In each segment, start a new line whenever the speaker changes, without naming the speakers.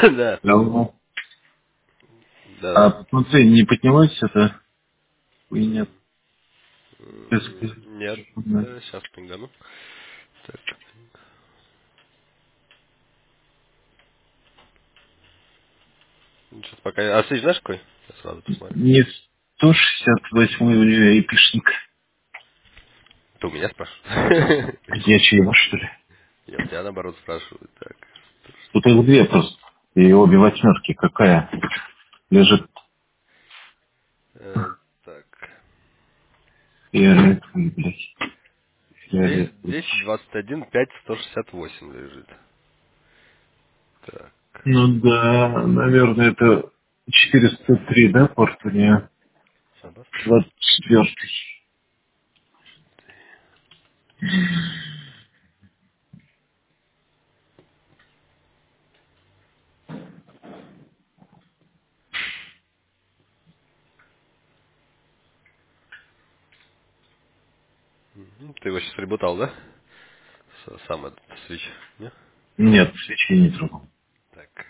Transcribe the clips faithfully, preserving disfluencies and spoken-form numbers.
Да.
Давно. А
Да.
посмотри, не поднялась это хуйня?
М,
Без-
м, Нет.
без-
Да, сейчас пингану. Так. Сейчас пока... А ты знаешь какой? Я сразу посмотрю.
Не сто шестьдесят восемь у нее эпишник.
Ты у меня спрашиваешь?
Я чьего, что ли?
Я у тебя наоборот спрашиваю. Так.
Тут их две просто. И обе восьмерки. Какая лежит
Э, Так.
фиолетовый, блядь.
Здесь
Фиолетовый.
десять двадцать один пять сто шестьдесят восемь лежит. Так.
Ну да, наверное, это четыреста три, да, порт у нее?
Сейчас посмотрим.
двадцать четвёртый.
Мгм. Ты его сейчас прибутал, да? С- Сам этот свич, не?
Нет, свечи не трогал.
Так.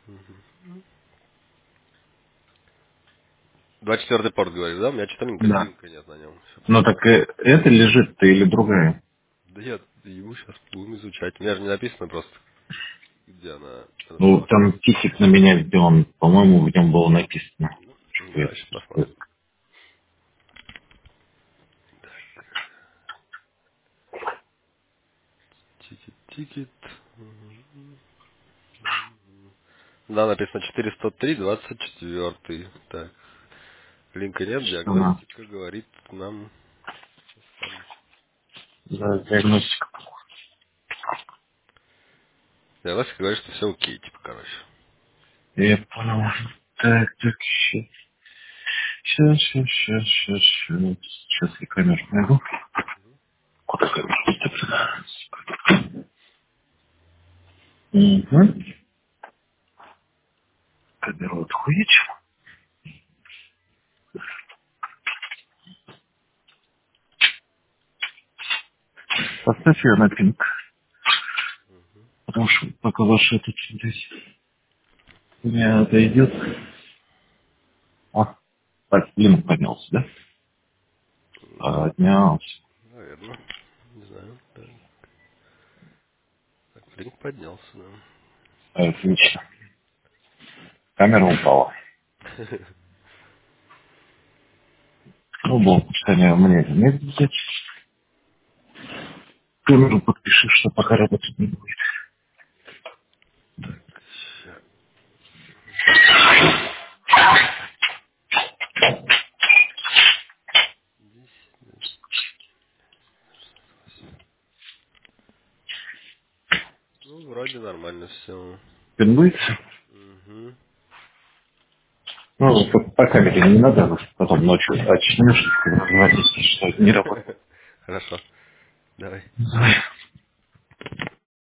двадцать четвёртый порт, говоришь, да? У меня что-то линка,
Да.
линка нет на нем. Сейчас
Но
посмотрим.
так э, это лежит-то или другая?
Да я его сейчас будем изучать. У меня же не написано просто, где она
Ну,
располагалась.
там тикет на меня сделан, по-моему, в нем было написано,
Ну,
что
да,
это.
сейчас посмотрим. Тикет, тикет. Да, написано четыреста три двадцать четыре. Так. Линка нет,
Что она?
диагностика говорит нам... Сейчас скажем.
За диагностика.
Диагностика говорит, что все окей, типа, короче.
Я понял. Так, так, сейчас. Сейчас, сейчас, сейчас, сейчас, сейчас. Сейчас я камеру найду. Куда камеру? Угу. Камеру отхуечу. Поставь ее на пинг. Потому что пока ваш этот здесь не отойдет. А, так, блин, поднялся, да? Поднялся.
Наверное. Не знаю. Так, так линк поднялся, да.
Отлично. Камера упала. Ну, был, кстати, мне нет взять. Камеру подпиши, что пока работать не будет.
Ща. Ну, вроде нормально все.
Пингуется?
Угу.
Ну, по, по камере не надо, потом ночью очнешься, разводиться, что не работает.
Хорошо. Давай.